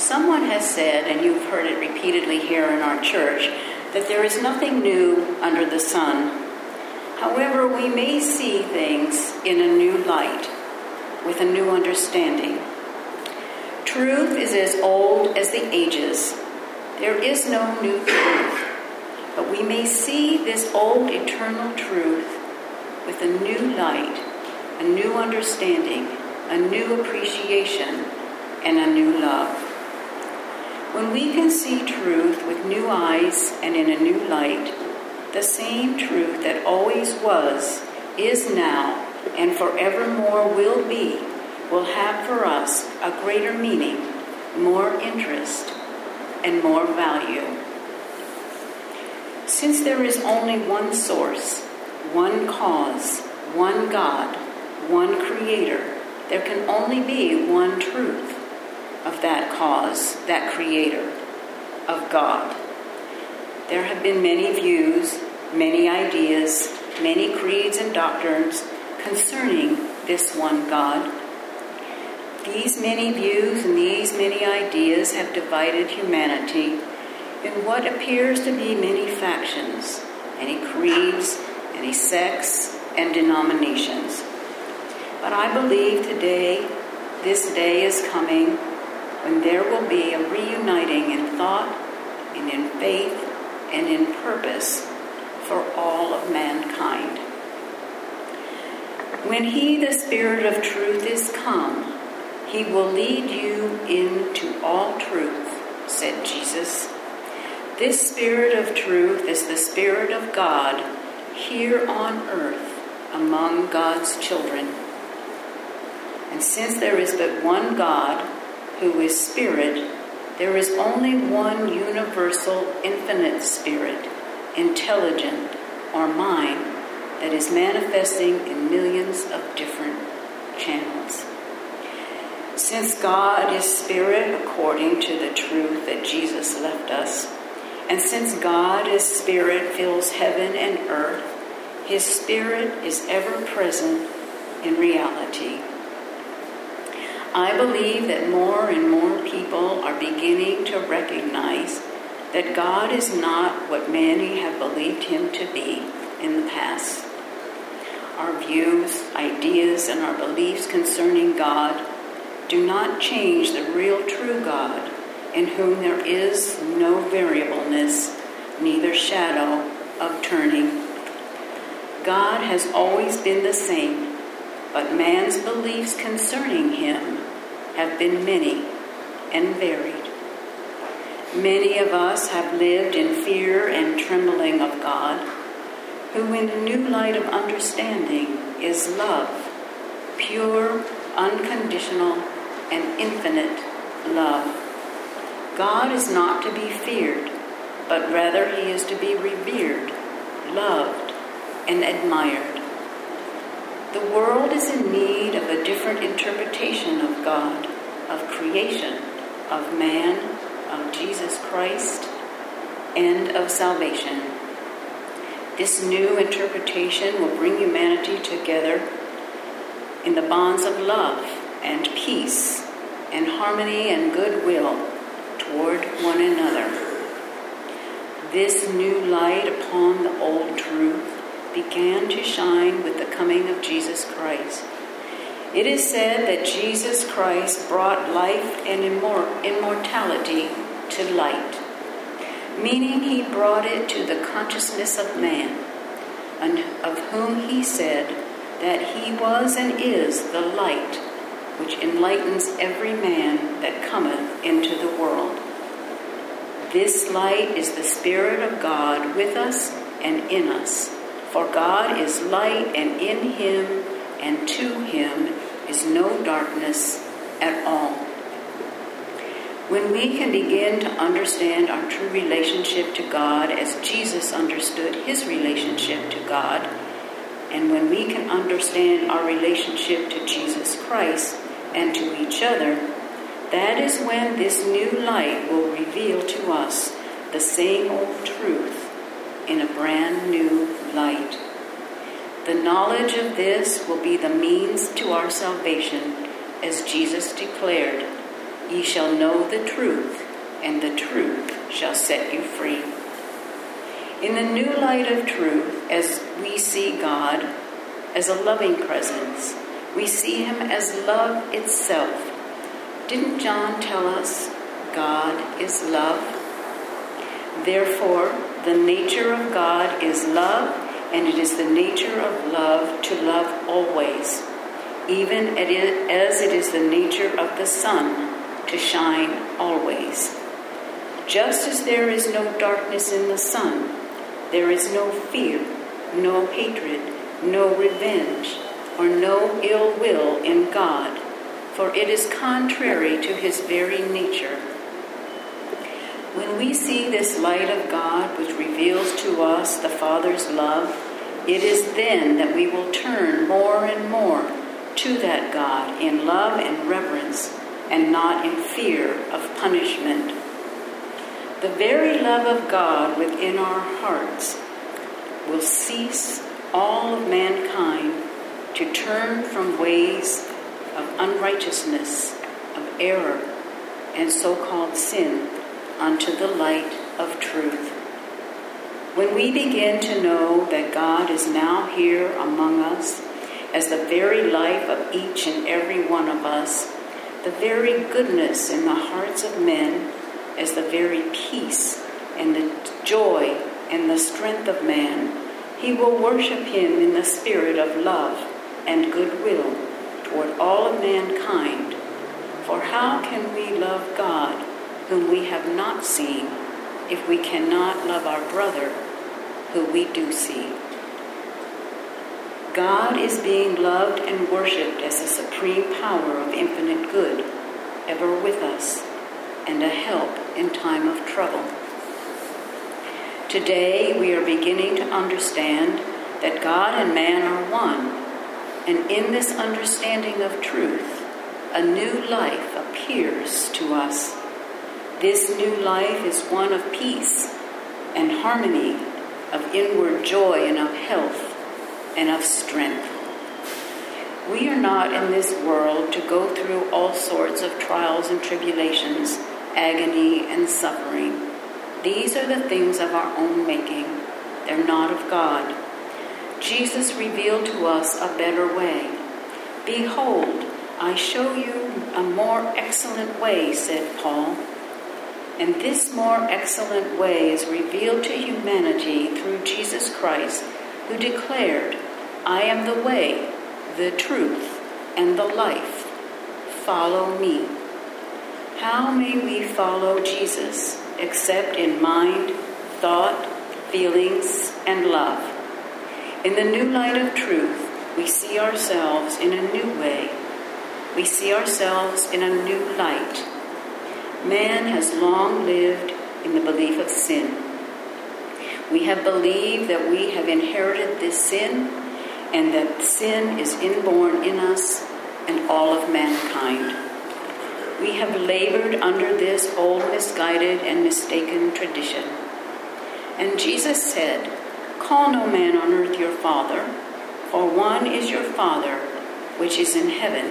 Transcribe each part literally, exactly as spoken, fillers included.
Someone has said, and you've heard it repeatedly here in our church, that there is nothing new under the sun. However, we may see things in a new light, with a new understanding. Truth is as old as the ages. There is no new truth, but we may see this old eternal truth with a new light, a new understanding, a new appreciation, and a new love. When we can see truth with new eyes and in a new light, the same truth that always was, is now, and forevermore will be, will have for us a greater meaning, more interest, and more value. Since there is only one source, one cause, one God, one Creator, there can only be one truth of that cause, that Creator, of God. There have been many views, many ideas, many creeds and doctrines concerning this one God. These many views and these many ideas have divided humanity in what appears to be many factions, many creeds, many sects, and denominations. But I believe today, this day is coming when there will be a reuniting in thought and in faith and in purpose for all of mankind. When He, the Spirit of truth, is come, He will lead you into all truth, said Jesus. This Spirit of truth is the Spirit of God here on earth among God's children. And since there is but one God, who is Spirit, there is only one universal, infinite Spirit, intelligent or mind, that is manifesting in millions of different channels. Since God is Spirit according to the truth that Jesus left us, and since God is Spirit fills heaven and earth, His Spirit is ever present in reality. I believe that more and more people are beginning to recognize that God is not what many have believed Him to be in the past. Our views, ideas, and our beliefs concerning God do not change the real true God, in whom there is no variableness, neither shadow of turning. God has always been the same, but man's beliefs concerning Him have been many and varied. Many of us have lived in fear and trembling of God, who in a new light of understanding is love, pure, unconditional, and infinite love. God is not to be feared, but rather He is to be revered, loved, and admired. The world is in need of a different interpretation of God, of creation, of man, of Jesus Christ, and of salvation. This new interpretation will bring humanity together in the bonds of love and peace and harmony and goodwill toward one another. This new light upon the old truth began to shine with the coming of Jesus Christ. It is said that Jesus Christ brought life and immor- immortality to light, meaning He brought it to the consciousness of man, and of whom He said that He was and is the light which enlightens every man that cometh into the world. This light is the Spirit of God with us and in us. For God is light, and in Him and to Him is no darkness at all. When we can begin to understand our true relationship to God as Jesus understood His relationship to God, and when we can understand our relationship to Jesus Christ and to each other, that is when this new light will reveal to us the same old truth in a brand new light. The knowledge of this will be the means to our salvation, as Jesus declared, Ye shall know the truth, and the truth shall set you free. In the new light of truth, as we see God as a loving presence, we see him as love itself. Didn't John tell us God is love? Therefore, the nature of God is love, and it is the nature of love to love always, even as it is the nature of the sun to shine always. Just as there is no darkness in the sun, there is no fear, no hatred, no revenge, or no ill will in God, for it is contrary to his very nature. When we see this light of God which reveals to us the Father's love, it is then that we will turn more and more to that God in love and reverence, and not in fear of punishment. The very love of God within our hearts will cease all of mankind to turn from ways of unrighteousness, of error, and so-called sin unto the light of truth. When we begin to know that God is now here among us as the very life of each and every one of us, the very goodness in the hearts of men as the very peace and the joy and the strength of man, he will worship him in the spirit of love and goodwill toward all of mankind. For how can we love God whom we have not seen if we cannot love our brother who we do see? God is being loved and worshipped as the supreme power of infinite good, ever with us, and a help in time of trouble. Today we are beginning to understand that God and man are one, and in this understanding of truth, a new life appears to us. This new life is one of peace and harmony, of inward joy and of health and of strength. We are not in this world to go through all sorts of trials and tribulations, agony and suffering. These are the things of our own making. They're not of God. Jesus revealed to us a better way. Behold, I show you a more excellent way, said Paul. And this more excellent way is revealed to humanity through Jesus Christ, who declared, I am the way, the truth, and the life. Follow me. How may we follow Jesus except in mind, thought, feelings, and love? In the new light of truth, we see ourselves in a new way. We see ourselves in a new light. Man has long lived in the belief of sin. We have believed that we have inherited this sin, and that sin is inborn in us and all of mankind. We have labored under this old, misguided, and mistaken tradition. And Jesus said, Call no man on earth your father, for one is your Father, which is in heaven.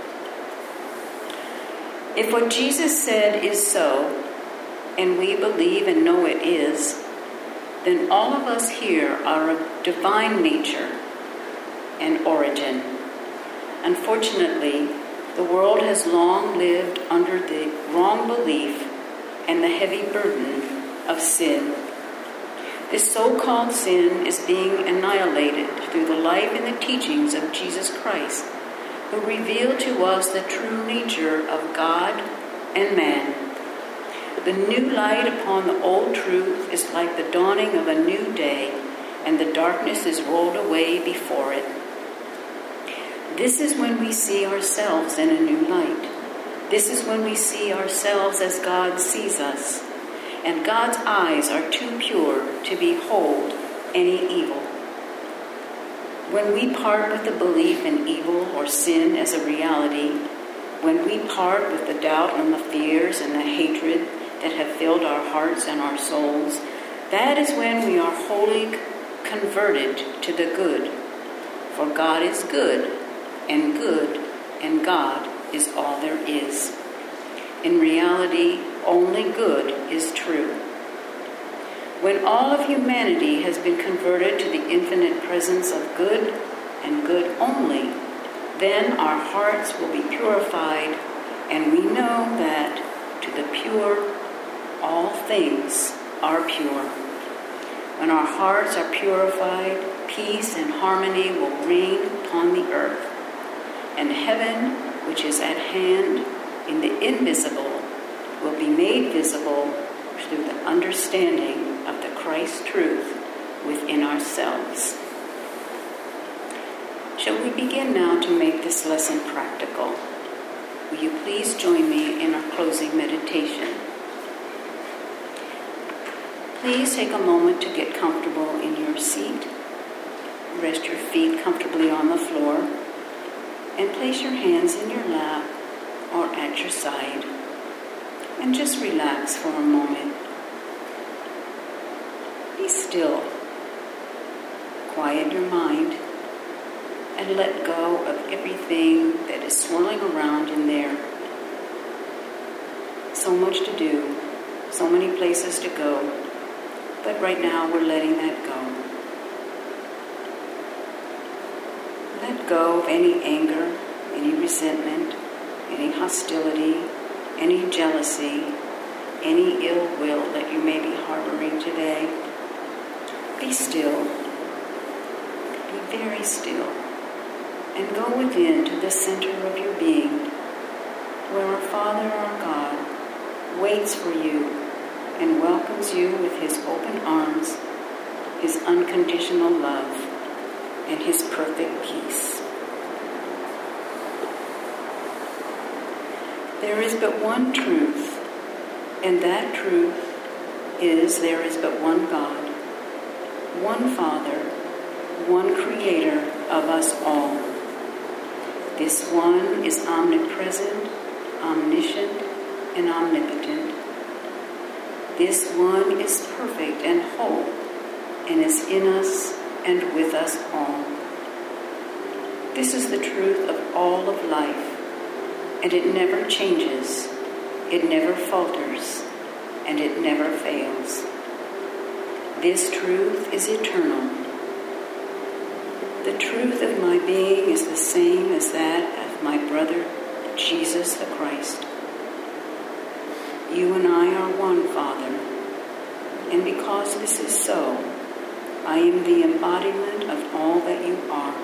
If what Jesus said is so, and we believe and know it is, then all of us here are of divine nature and origin. Unfortunately, the world has long lived under the wrong belief and the heavy burden of sin. This so-called sin is being annihilated through the life and the teachings of Jesus Christ, who revealed to us the true nature of God and man. The new light upon the old truth is like the dawning of a new day, and the darkness is rolled away before it. This is when we see ourselves in a new light. This is when we see ourselves as God sees us, and God's eyes are too pure to behold any evil. When we part with the belief in evil or sin as a reality, when we part with the doubt and the fears and the hatred that have filled our hearts and our souls, that is when we are wholly converted to the good. For God is good, and good and God is all there is. In reality, only good is true. When all of humanity has been converted to the infinite presence of good and good only, then our hearts will be purified, and we know that to the pure, all things are pure. When our hearts are purified, peace and harmony will reign upon the earth, and heaven, which is at hand in the invisible, will be made visible through the understanding of the Christ truth within ourselves. Shall we begin now to make this lesson practical? Will you please join me in our closing meditation? Please take a moment to get comfortable in your seat. Rest your feet comfortably on the floor and place your hands in your lap or at your side and just relax for a moment. Be still. Quiet your mind and let go of everything that is swirling around in there. So much to do, so many places to go. But right now, we're letting that go. Let go of any anger, any resentment, any hostility, any jealousy, any ill will that you may be harboring today. Be still. Be very still. And go within to the center of your being, where our Father, our God, waits for you and welcomes you with his open arms, his unconditional love, and his perfect peace. There is but one truth, and that truth is there is but one God, one Father, one Creator of us all. This one is omnipresent, omniscient, and omnipotent. This one is perfect and whole, and is in us and with us all. This is the truth of all of life, and it never changes, it never falters, and it never fails. This truth is eternal. The truth of my being is the same as that of my brother, Jesus the Christ. You and I are one, Father, and because this is so, I am the embodiment of all that you are.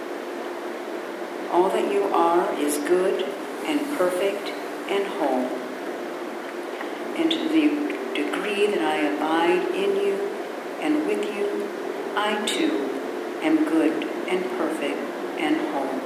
All that you are is good and perfect and whole. And to the degree that I abide in you and with you, I too am good and perfect and whole.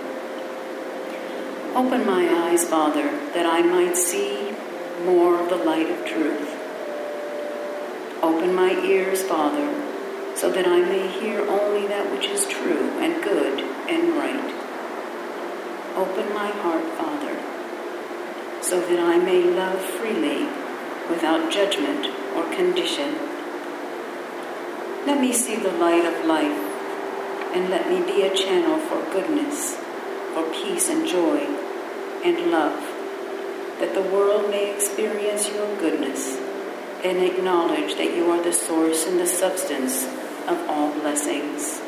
Open my eyes, Father, that I might see more of the light of truth. Open my ears, Father, so that I may hear only that which is true and good and right. Open my heart, Father, so that I may love freely without judgment or condition. Let me see the light of life, and let me be a channel for goodness, for peace and joy and love, that the world may experience your goodness and acknowledge that you are the source and the substance of all blessings.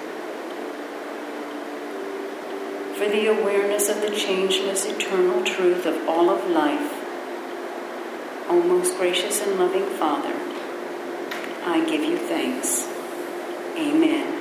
For the awareness of the changeless, eternal truth of all of life, O most gracious and loving Father, I give you thanks. Amen.